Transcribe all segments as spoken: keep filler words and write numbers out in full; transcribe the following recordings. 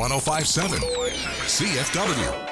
one oh five point seven C F W.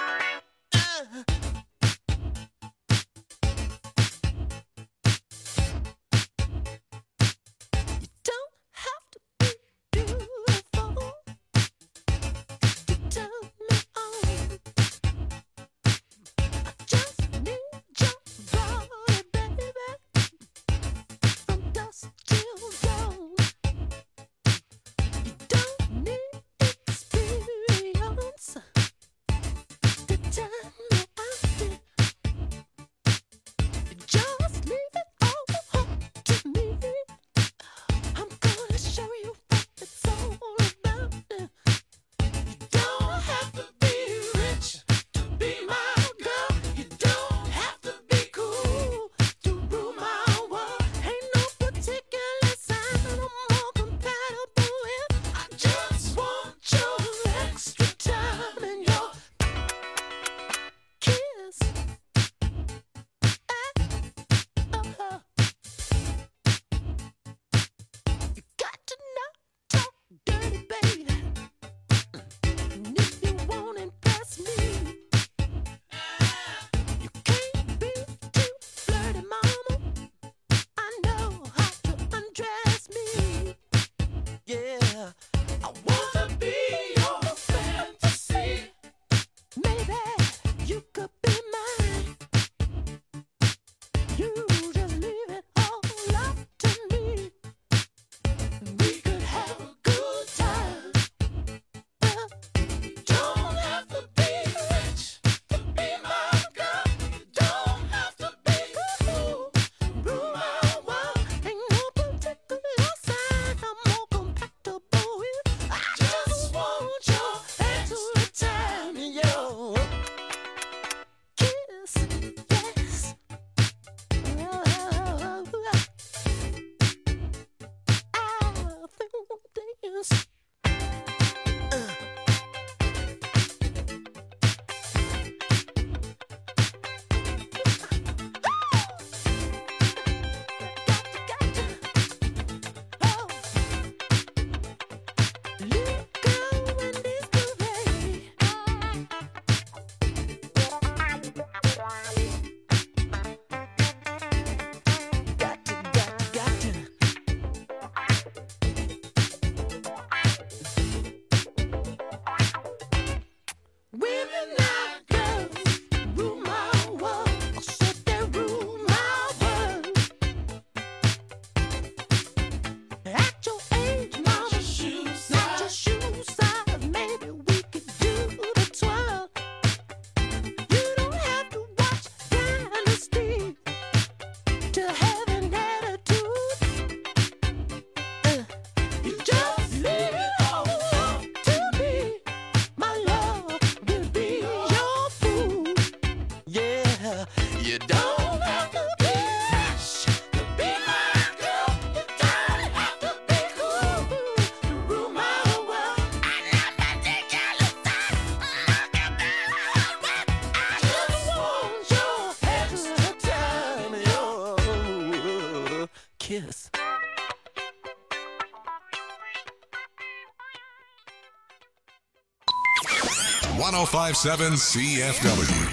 Kiss. one oh five point seven C F W.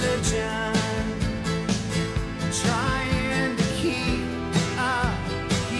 Trying to keep up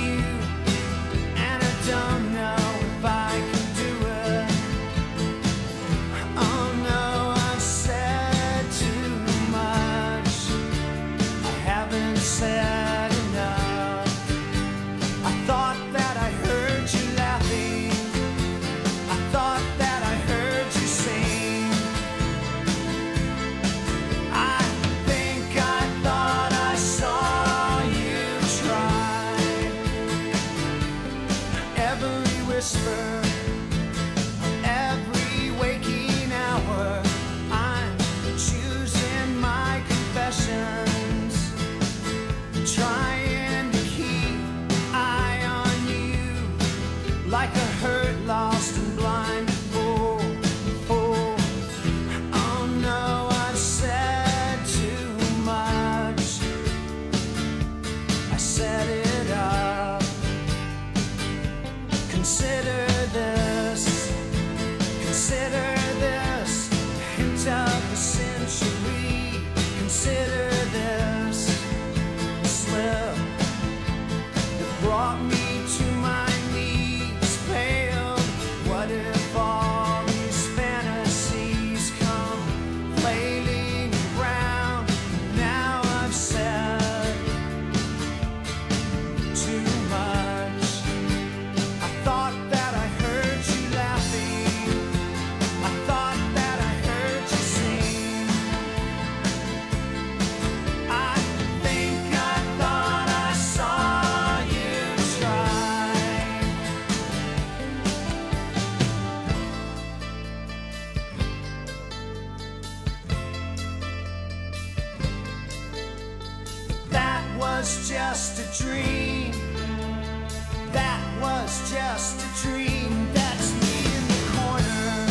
was just a dream. That was just a dream. That's me in the corner.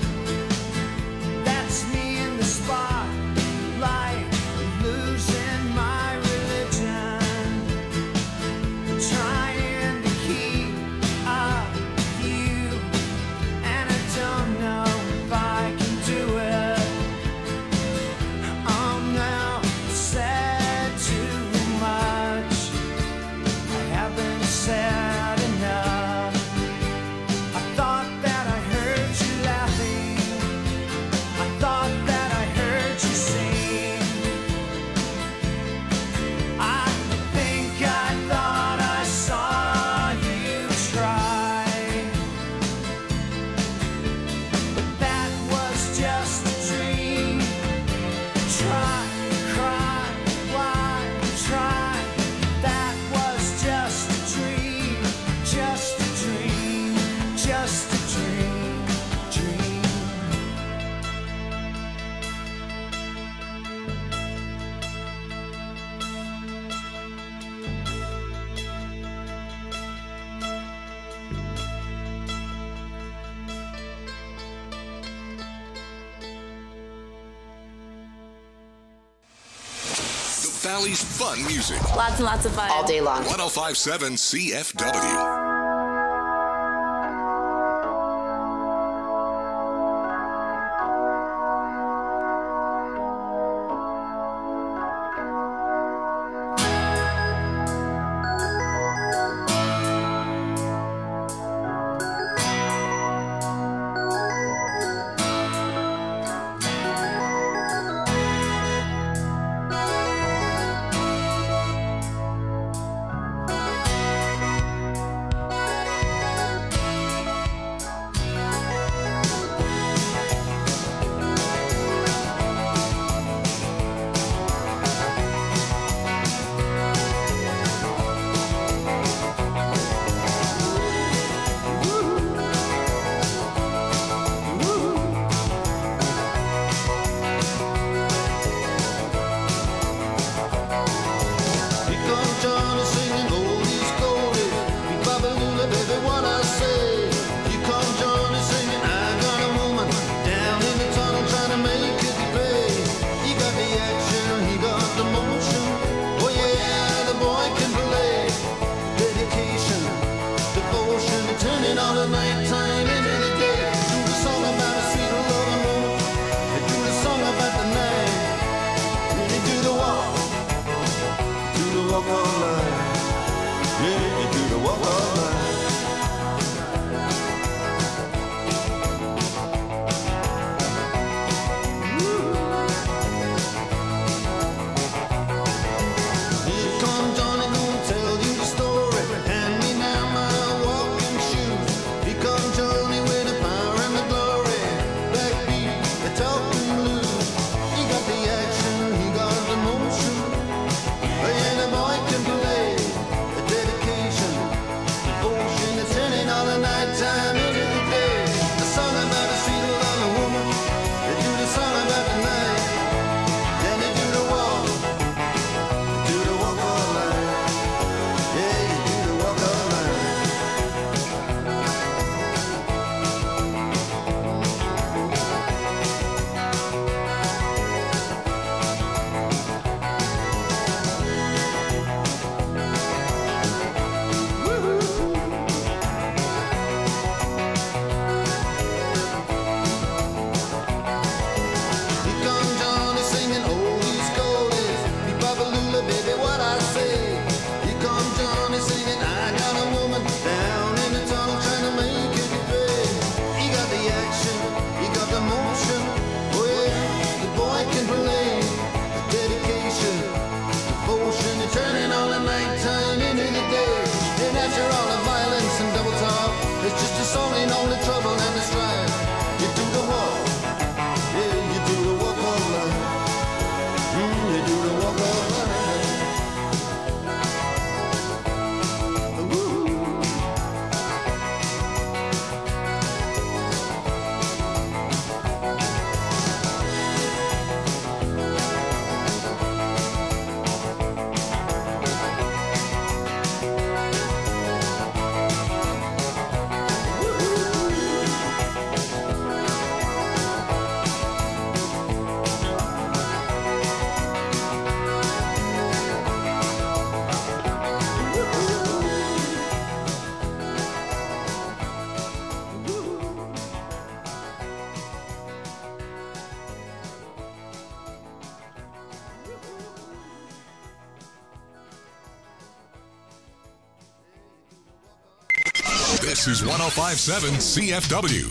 That's me in the spotlight, losing my religion, trying to keep up with you, and I don't know if I can do it. I'm now said too much. I haven't said enough. I thought that I heard you laughing. I thought that I heard you sing. I think I thought I saw you try. But that was just a dream. Try, cry, why, try. That was just a dream. Just a dream. Just a dream. Dream. The Valley's fun music. Lots and lots of fun. All day long. one oh five point seven C F W. Boy can This is one oh five point seven C F W.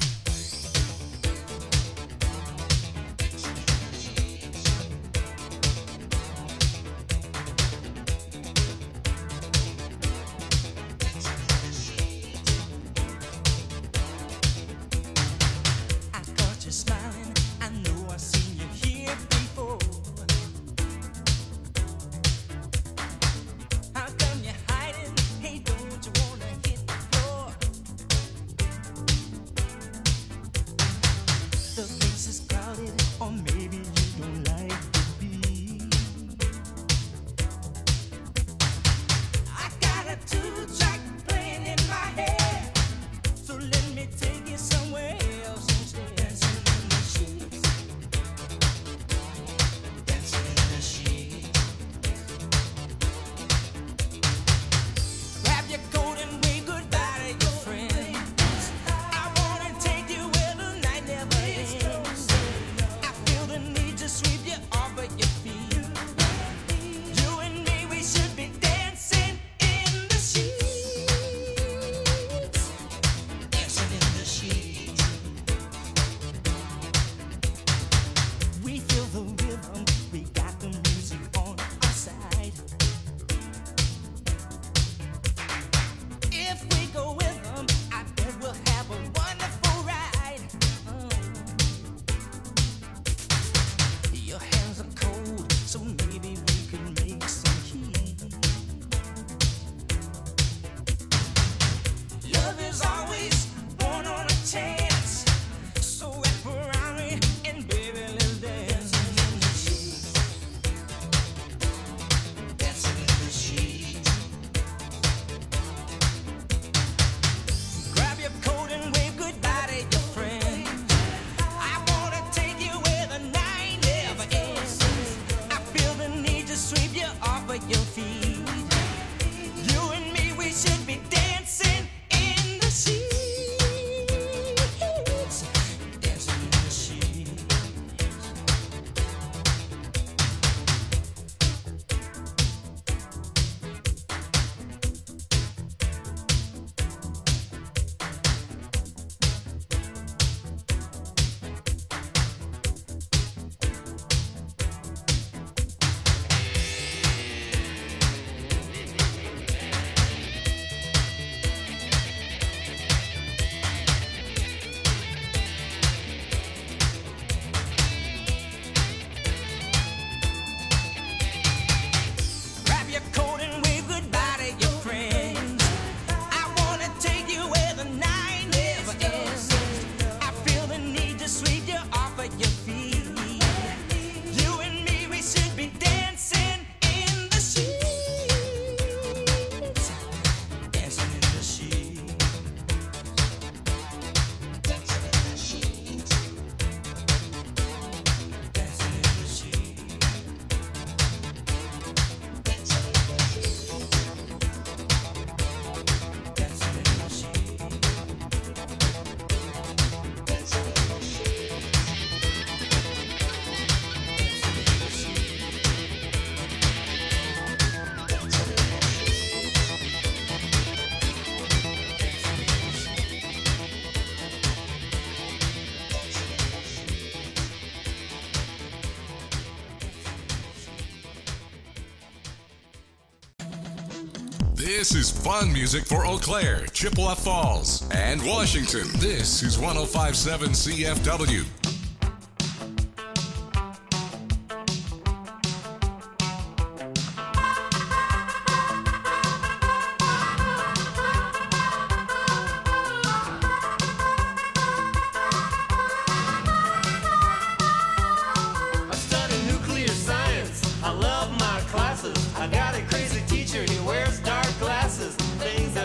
This is fun music for Eau Claire, Chippewa Falls, and Washington. This is one oh five point seven C F W.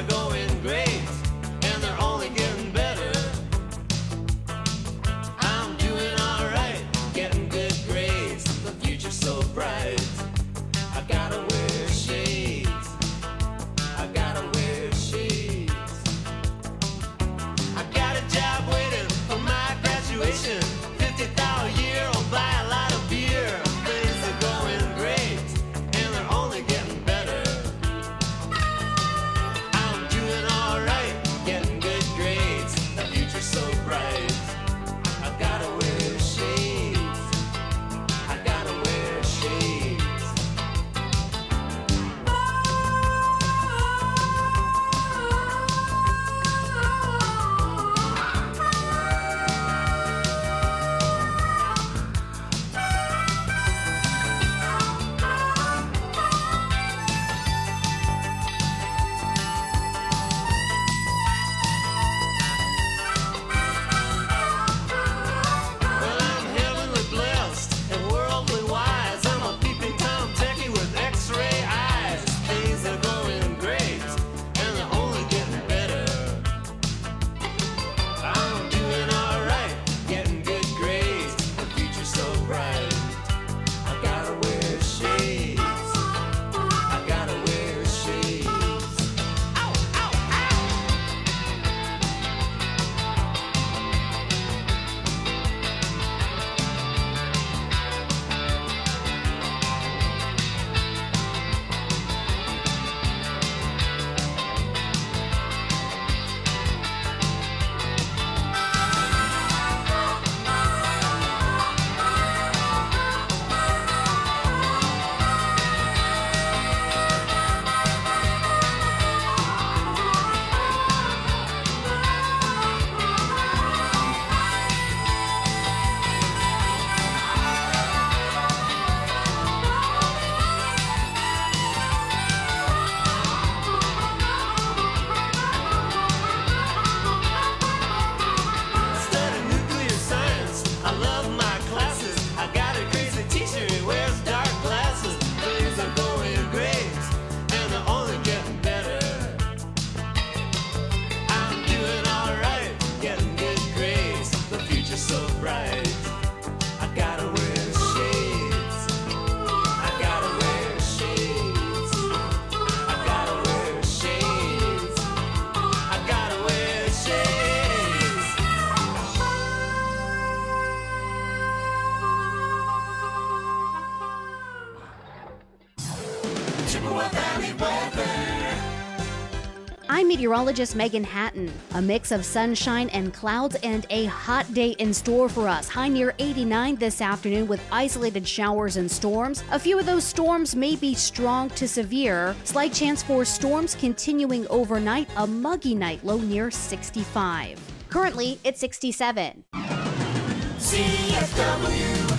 I'm I'm meteorologist Megan Hatton. A mix of sunshine and clouds and a hot day in store for us. High near eighty-nine this afternoon with isolated showers and storms. A few of those storms may be strong to severe. Slight chance for storms continuing overnight. A muggy night, low near sixty-five. Currently, it's sixty-seven. C F W.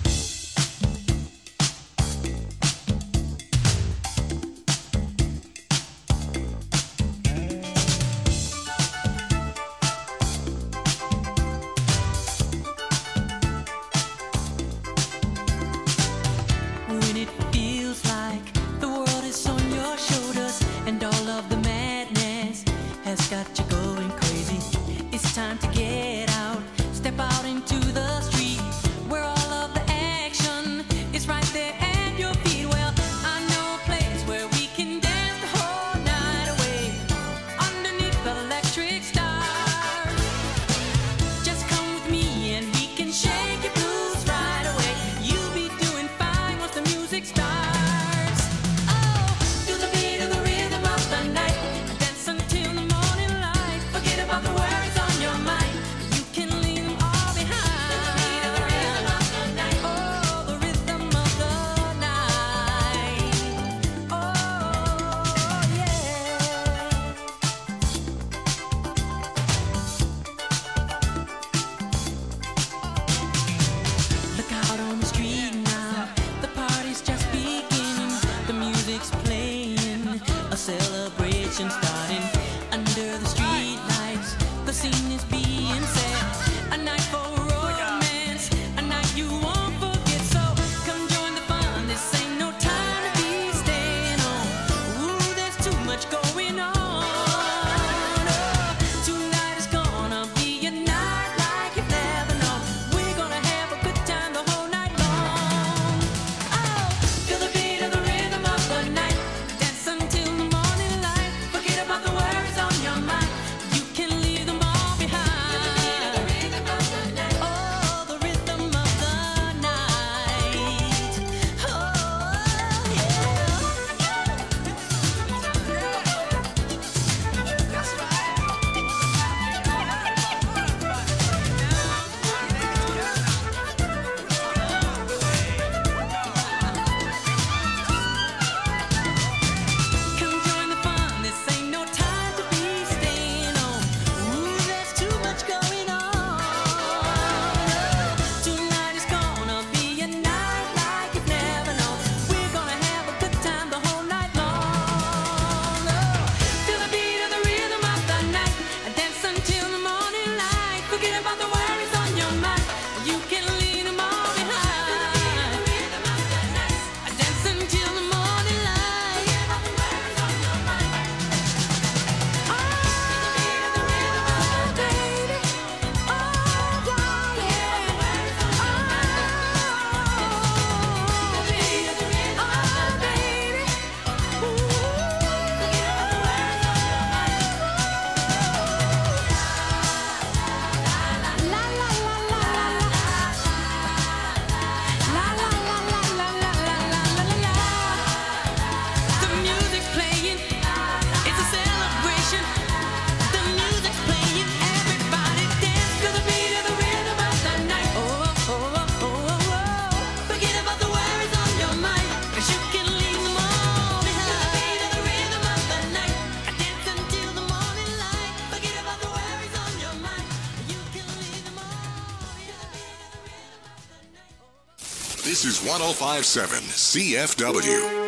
This is one oh five point seven C F W.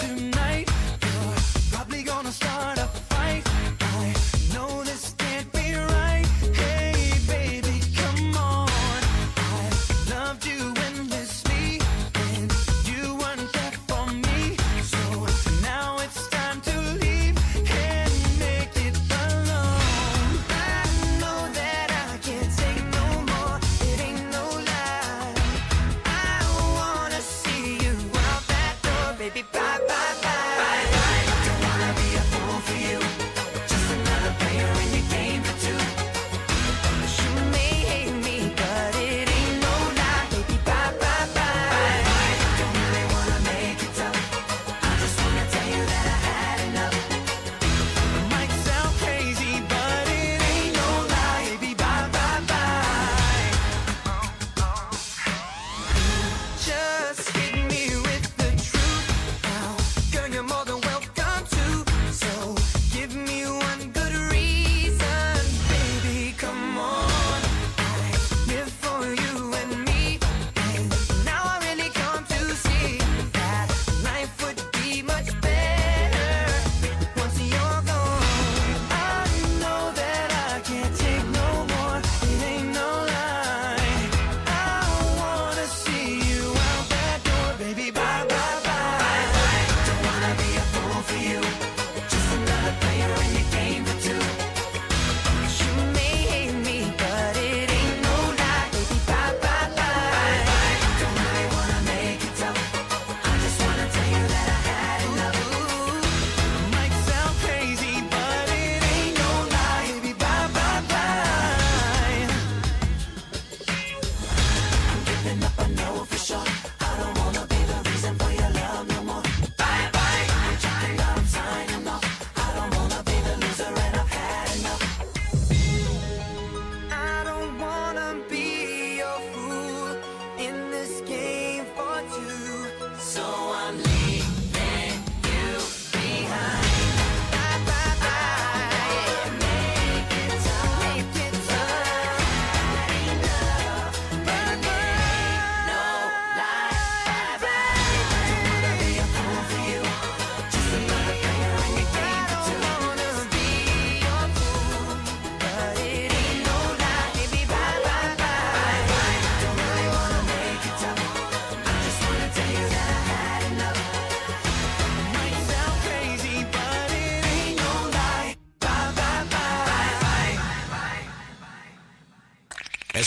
Start a fight. I know this can't be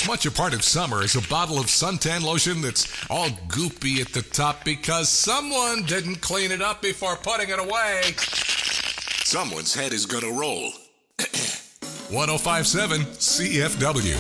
as much a part of summer as a bottle of suntan lotion that's all goopy at the top because someone didn't clean it up before putting it away. Someone's head is gonna roll. one oh five point seven C F W.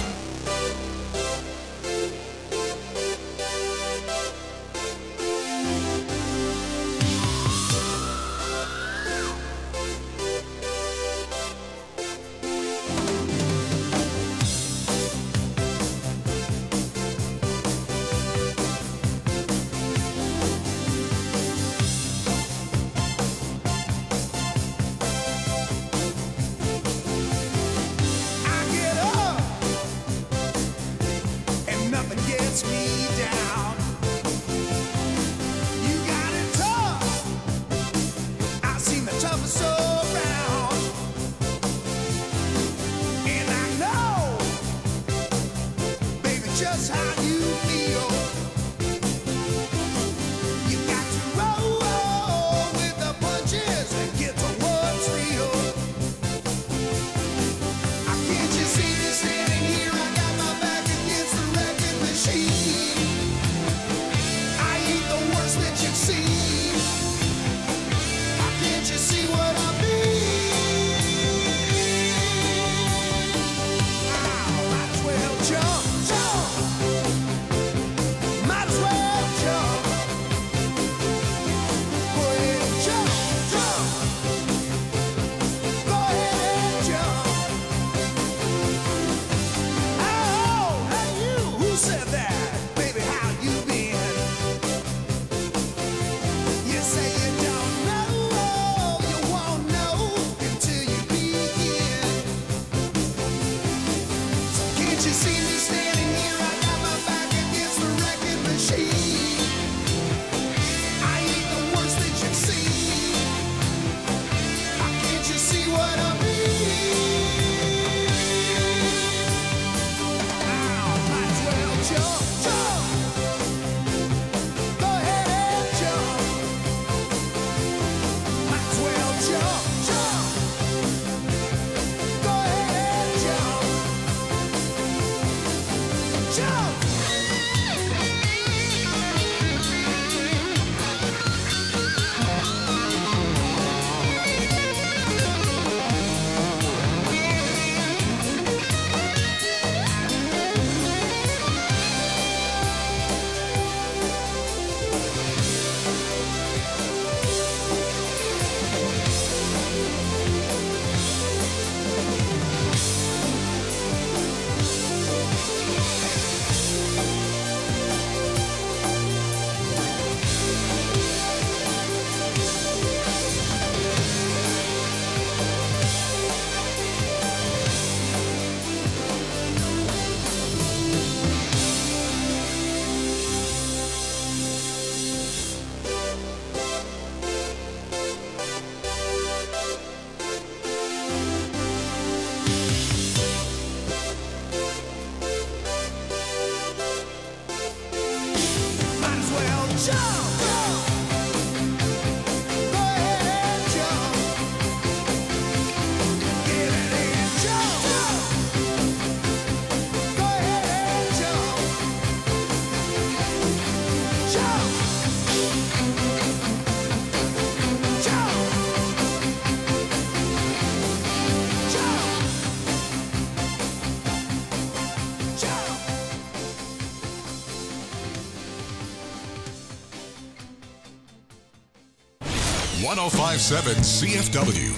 one oh five point seven C F W.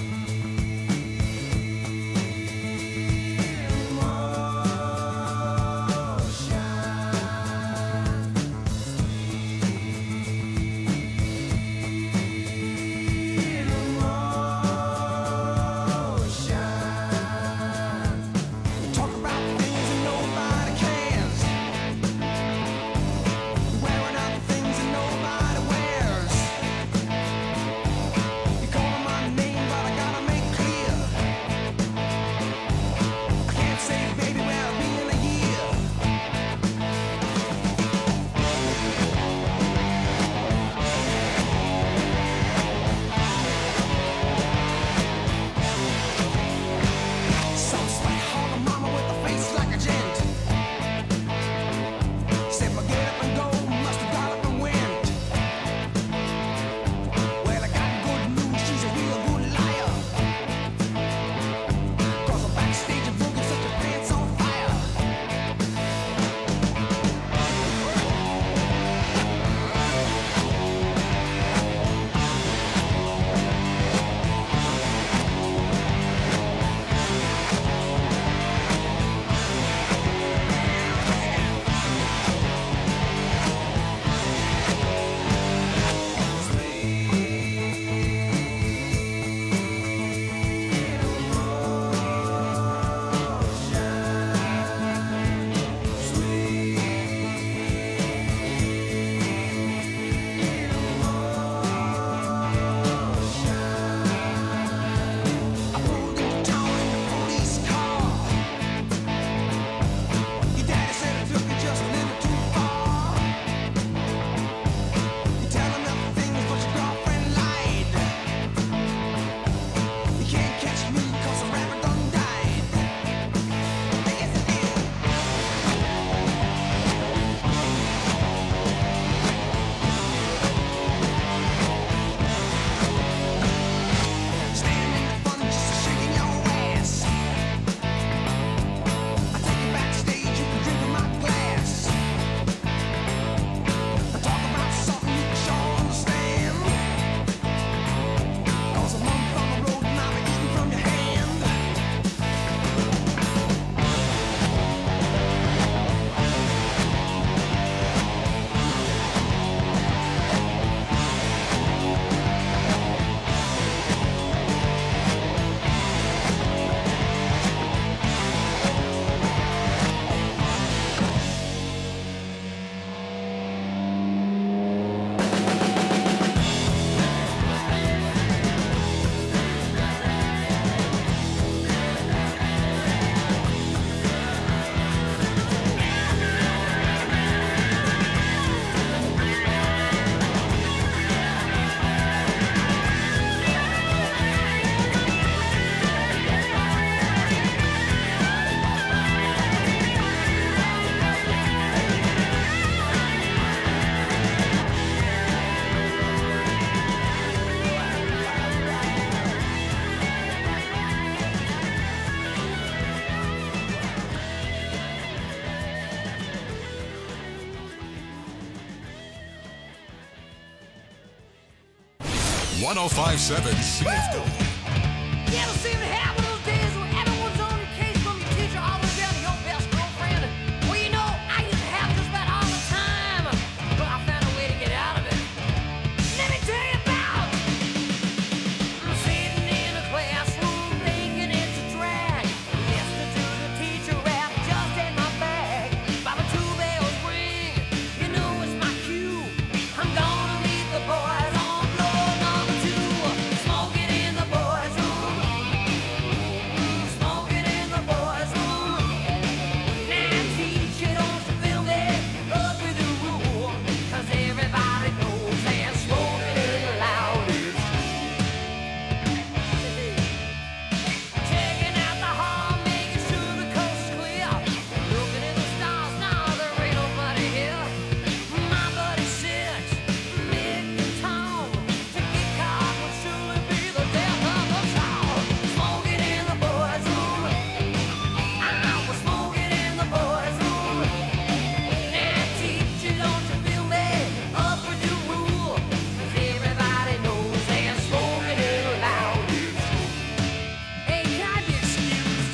You call my name, but I got one oh five point seven C F W. You ever seen it happen those days when everyone's on your case from your teacher all the way down to your best girlfriend? Well, you know, I used to have just about all the time, but I found a way to get out of it. Let me tell you about. I'm sitting in a classroom thinking it's a drag, listening to the teacher rap just in my bag. By the two bells ring, you know it's my cue. I'm gonna meet the boys on floor number two. Smoking in the boys' room. Smoking in the boys' room. Now teacher, don't you feel me? Up with the rule. 'Cause everybody knows that smoking is the loudest. Checking out the hall, making sure the coast is clear. Looking in the stars, now there ain't nobody here. My buddy Six, Nick and Tom. To get caught would surely be the death of us all. Smoking in the boys' room. I was smoking in the boys' room. Now teacher, don't you feel me? Up with your rule. 'Cause everybody knows that smoking is the loudest. Hey, can I be excused?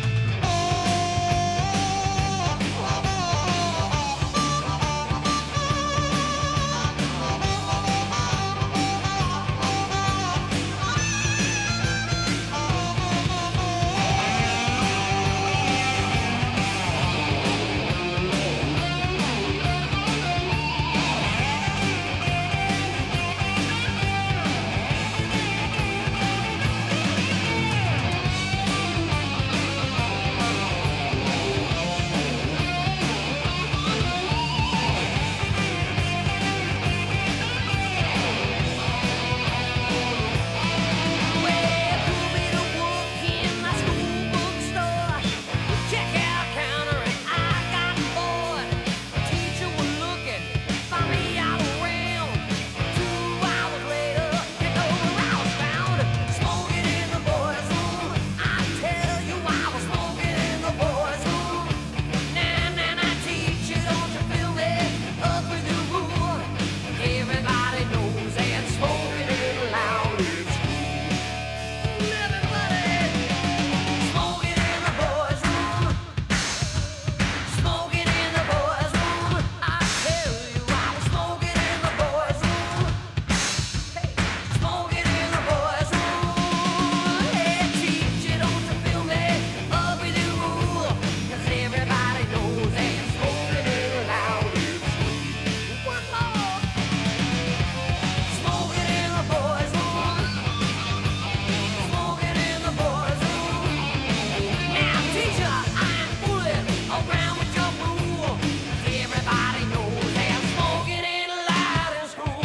Well, who made a walk in my school bookstore? Checkout counter and I got bored. Teacher was looking for me all around. Two hours later, you know where I was found. Smoking in the boys' room. I tell you I was smoking in the boys' room. Nah, nah, nah, teacher, don't you feel me? Up with the rule. Everybody knows that smoking is the loudest. Everybody smoking in the boys' room. Smoking in the boys' room. I tell you I was smoking in the boys' room. Hey, smoking in the boys' room. Hey, teacher, don't you feel me? Up with the rule. 'Cause everybody knows that smoking is the loudest. One more. Smoking in the boys' room. Smoking in the boys' room. Now, teacher, I ain't fooling around with your rule. 'Cause everybody knows that smoking ain't allowed in school.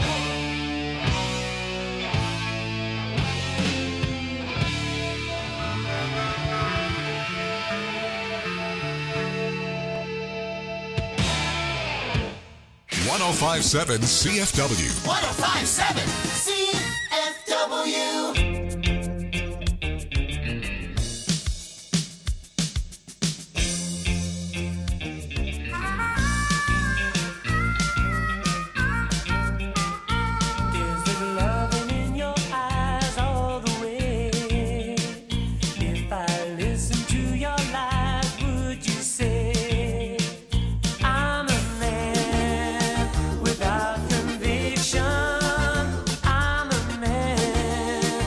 one oh five point seven C F W. one oh five point seven C F W. Is there loving in your eyes all the way? If I listen to your lies, would you say I'm a man without conviction? I'm a man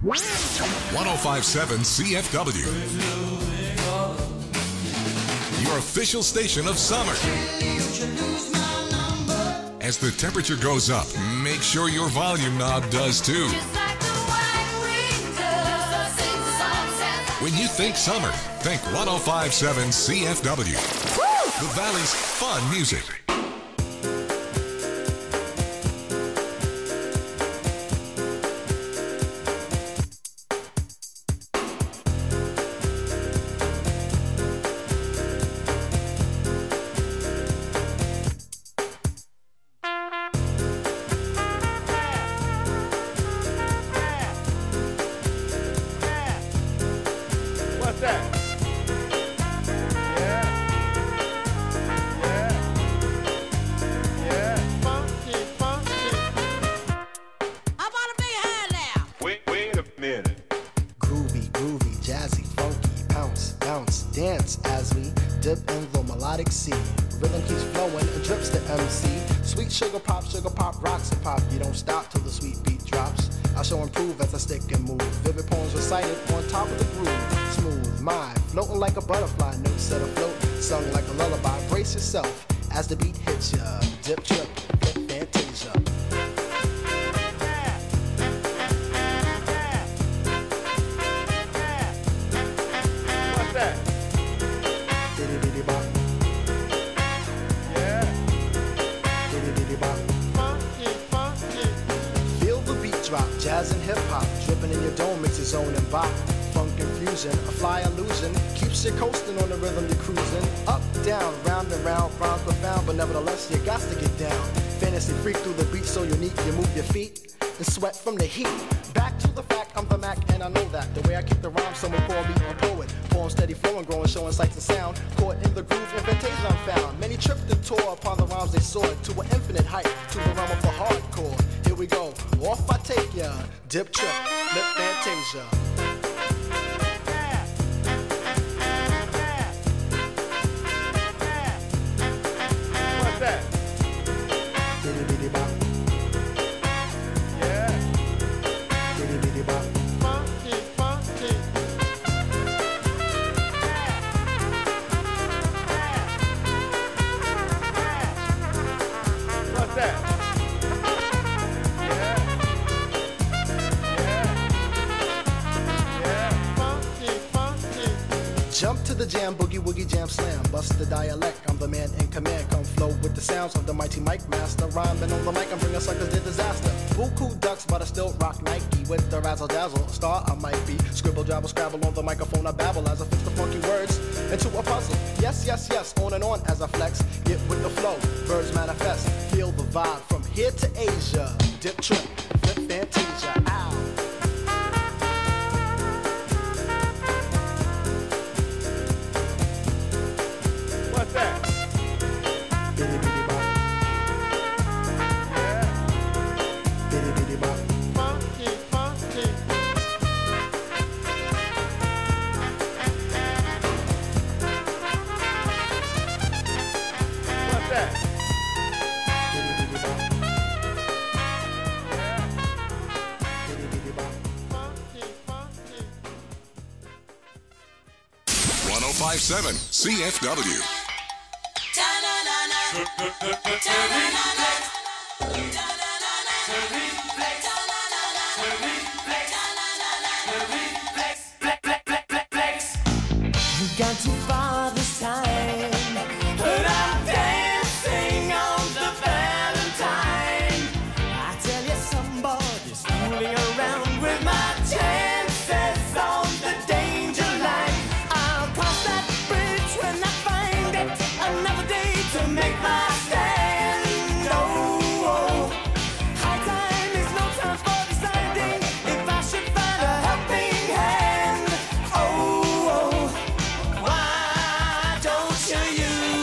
one oh five point seven C F W. Your official station of summer. As the temperature goes up, make sure your volume knob does too. When you think summer, think one oh five point seven C F W. The Valley's fun music. Yourself as the beat hits ya. Dip, trip, flip, fantasia. What's that? Diddy diddy bop. Yeah. Diddy diddy bop. Funky, funky. Feel the beat drop, jazz and hip hop, dripping in your dome makes its own and bop. Funk confusion, a fly illusion, keeps you coasting on the rhythm you're cruising. Up, down, round and round, rhymes profound, but nevertheless you got to get down. Fantasy freak through the beat so unique, you move your feet and sweat from the heat. Back to the fact, I'm the Mac and I know that. The way I kick the rhyme, someone call me a poet. Poem steady flowing, growing, showing sights and sound. Caught in the groove, and fantasia I'm found. Many tripped and tore upon the rhymes they soared to an infinite height, to the realm of the hardcore. Here we go, off I take ya. Dip, trip, flip, fantasia. Jump to the jam, boogie woogie jam slam. Bust the dialect, I'm the man in command. Come flow with the sounds of the mighty mic master. Rhyming on the mic, I'm bringing suckers to disaster. Buku ducks, but I still rock Nike. With the razzle dazzle, star I might be. Scribble, jabble, scrabble on the microphone, I babble as I fix the funky words into a puzzle. Yes, yes, yes, on and on as I flex. Get with the flow, birds manifest. Feel the vibe from here to Asia. Dip, trip, flip, fantasia, ow. one oh five point seven C F W. You got too far this time, but I'm dancing on the Valentine. I tell you, somebody's fooling around with my chances on the danger line. I'll cross that bridge when I find it. Another day to make my stand. Oh, oh. High time is no time for deciding if I should find a helping hand. Oh, oh. Why don't you use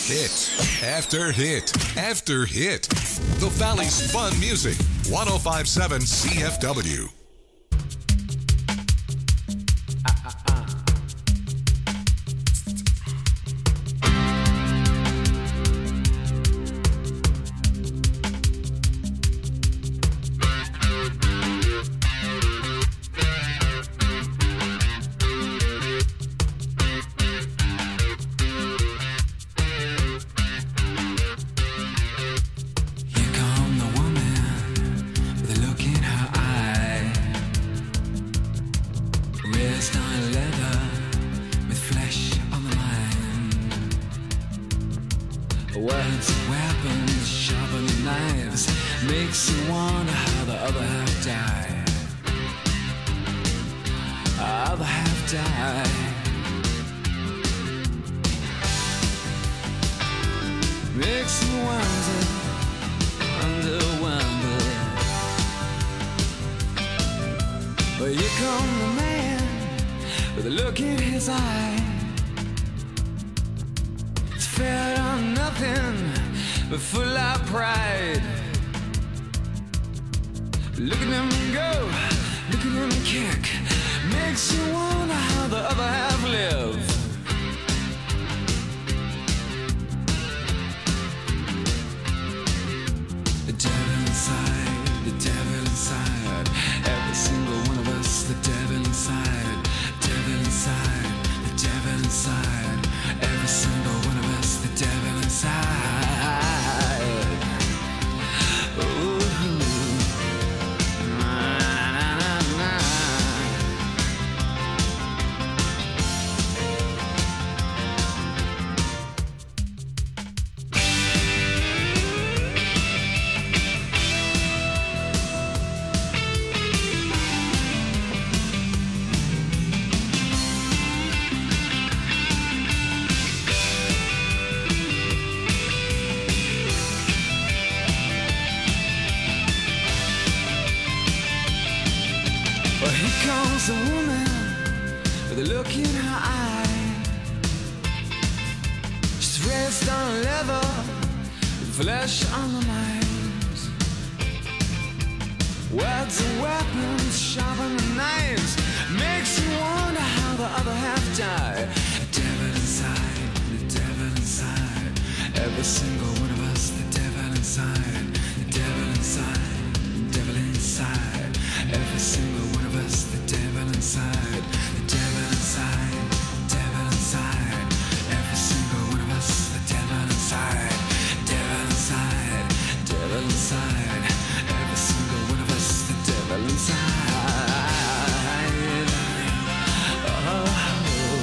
Hit after hit after hit. The Valley's fun music. one oh five point seven C F W. A woman with a look in her eye. She's dressed on leather, with flesh on her mind. Words and weapons, sharper than knives, makes you wonder how the other half died. The devil inside, the devil inside, every single one of us. The devil inside, the devil inside, the devil inside, every single one of us. The devil inside, the devil inside, devil inside, every single one of us. The devil inside, devil inside, devil inside, every single one of us. The devil inside. Oh,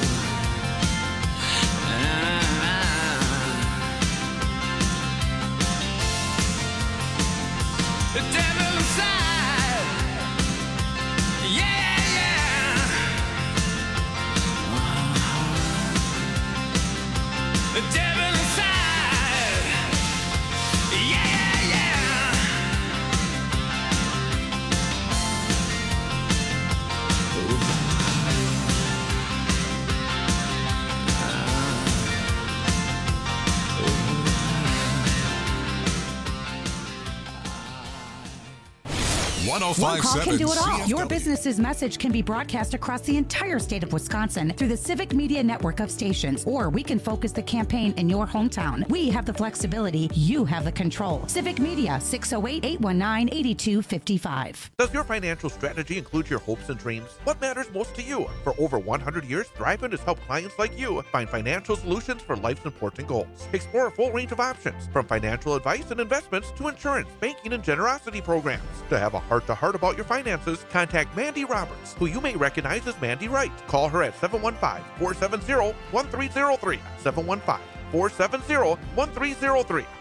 the devil inside, yeah, yeah. The devil inside, yeah, yeah. one oh One five call point seven can do it all. C F W. Your business's message can be broadcast across the entire state of Wisconsin through the Civic Media network of stations, or we can focus the campaign in your hometown. We have the flexibility. You have the control. Civic Media, six oh eight, eight one nine, eight two five five. Does your financial strategy include your hopes and dreams? What matters most to you? For over one hundred years, Thriven has helped clients like you find financial solutions for life's important goals. Explore a full range of options, from financial advice and investments to insurance, banking, and generosity programs. To have a heart-to-heart about your finances, contact Mandy Roberts, who you may recognize as Mandy Wright. Call her at seven one five, four seven zero, one three zero three, seven one five, four seven zero, one three zero three.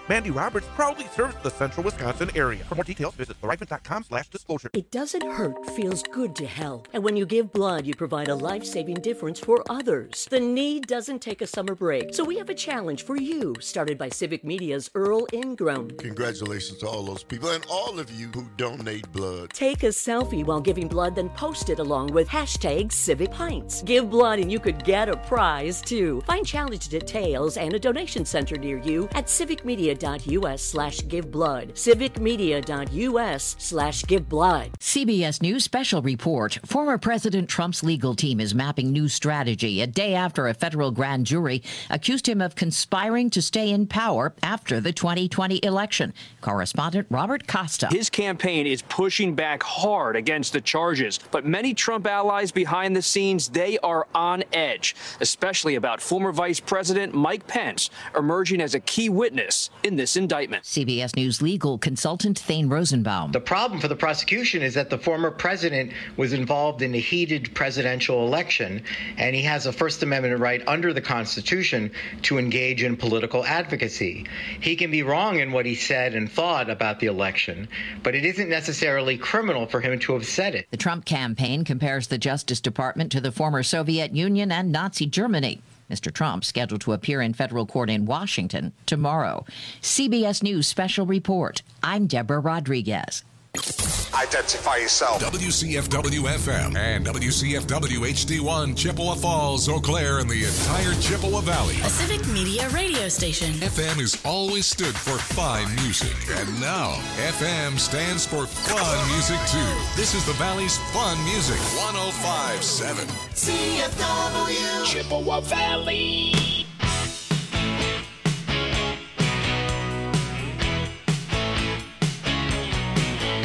Mandy Roberts proudly serves the central Wisconsin area. For more details, visit thrivent.com slash disclosure. It doesn't hurt, feels good to help. And when you give blood, you provide a life-saving difference for others. The need doesn't take a summer break. So we have a challenge for you, started by Civic Media's Earl Ingram. Congratulations to all those people and all of you who donate blood. Take a selfie while giving blood, then post it along with hashtag Civic Pints. Give blood and you could get a prize, too. Find challenge details and a donation center near you at civicmedia.us slash give blood. civicmedia.us slash give blood. C B S News Special Report. Former President Trump's legal team is mapping new strategy a day after a federal grand jury accused him of conspiring to stay in power after the twenty twenty election. Correspondent Robert Costa. His campaign is pushing back hard against the charges, but many Trump allies behind the scenes, they are on edge, especially about former Vice President Mike Pence emerging as a key witness in this indictment. C B S News legal consultant Thane Rosenbaum. The problem for the prosecution is that the former president was involved in a heated presidential election, and he has a First Amendment right under the Constitution to engage in political advocacy. He can be wrong in what he said and thought about the election, but it isn't necessarily criminal for him to have said it. The Trump campaign compares the Justice Department to the former Soviet Union and Nazi Germany. Mister Trump scheduled to appear in federal court in Washington tomorrow. C B S News Special Report. I'm Deborah Rodriguez. Identify yourself. W C F W F M and W C F W H D one, Chippewa Falls, Eau Claire, and the entire Chippewa Valley. A Civic Media radio station. F M has always stood for fine music, and now F M stands for fun music too. This is the Valley's fun music. one oh five point seven C F W Chippewa Valley.